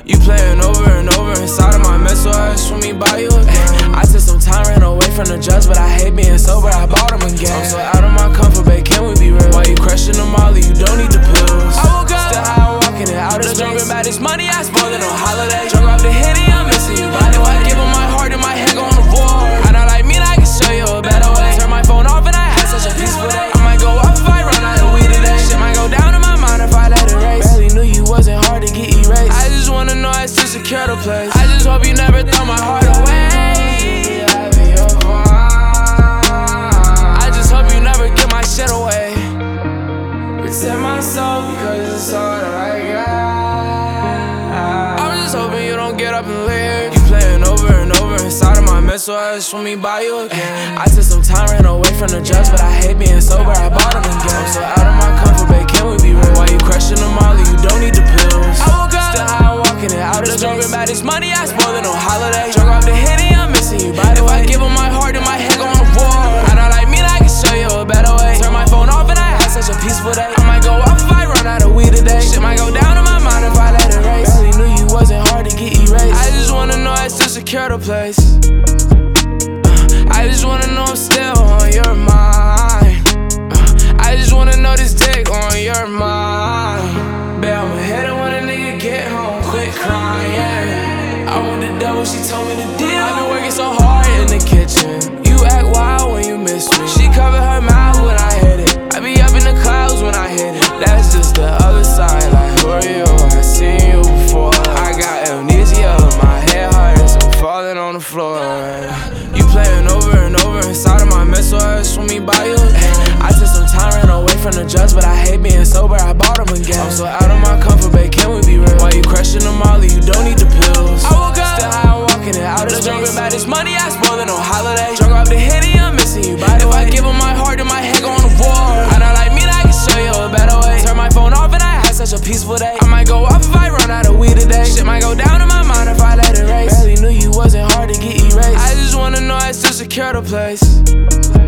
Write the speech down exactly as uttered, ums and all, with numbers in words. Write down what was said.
You playing over and over inside of my mental, I just want me by you again. I took some time, ran away from the drugs, but I hate being sober, I bought them again. I'm so out of my comfort, babe, can we be real? Why you crushing them Molly, you don't need the pills. I woke up, still high, I'm walking it out of space. Drunk about this money, I spoiled it on holiday. Drunk off the Henny, I'm missing you, but if I give them my heart, then my head go on the war. I know like me, I can show you a better way. Turn my phone off and I had such a peaceful day. I might go off if I run out of weed today. Shit might go down in my mind if I let it race. Barely knew you wasn't hard to get erased. I just wanna know I still secure the place. I just hope you never throw my heart away. I just hope you never get my shit away. Protect my soul because it's all that I got. I'm just hoping you don't get up and leave. You playing over and over inside of my mental, I just want me by you again. I took some time, ran away from the drugs, but I hate being sober, I bought them again. I'm so out of my comfort, babe, can we be real? Why you crushing them Molly, you don't need the pills. I woke up, still high, I'm walking it out of space. Drunk about this money, I spoiled it on holiday. Drunk off the Henny, I'm missing you, by the way. If I give them my heart, then my head go on the war. I know like me, I can show you a better way. Turn my phone off and I had such a peaceful day. I might go off if I run out of weed today. Shit might go down in my mind if I let it race. Barely knew you wasn't hard to get erased. I just wanna know I still secure the place. uh, I just wanna know I'm still on your mind. uh, I just wanna know this dick on your mind. Babe, I'ma hit it when a nigga get home. Quit crying. I want the devil, she told me to deal. I've been working so hard in the kitchen. You act wild when you miss me. She covered her mouth when I hit it. I be up in the clouds when I hit it. That's just the other side, like who are you? I seen you before. I got amnesia, my head hurts, I'm falling on the floor. You playing over and over inside of my mental, I just want me by you again. I took some time, ran away from the drugs, but I hate being sober, I bought them again. I'm so out of my comfort, babe, can we be real? Why you crushing them Molly, you don't need the pills. I woke up, still high, I'm walking it out of space. Drunk about this money, I spoiled it on holiday. Drunk off the Henny, I'm missing you, by the way. If I give them my heart, then my head go on the war. I know like me, I can show you a better way. Turn my phone off and I had such a peaceful day. I might go off if I run out of weed today. Shit might go down in my mind if I let it race. Barely knew you wasn't hard to get erased. I just wanna know I still secure the place.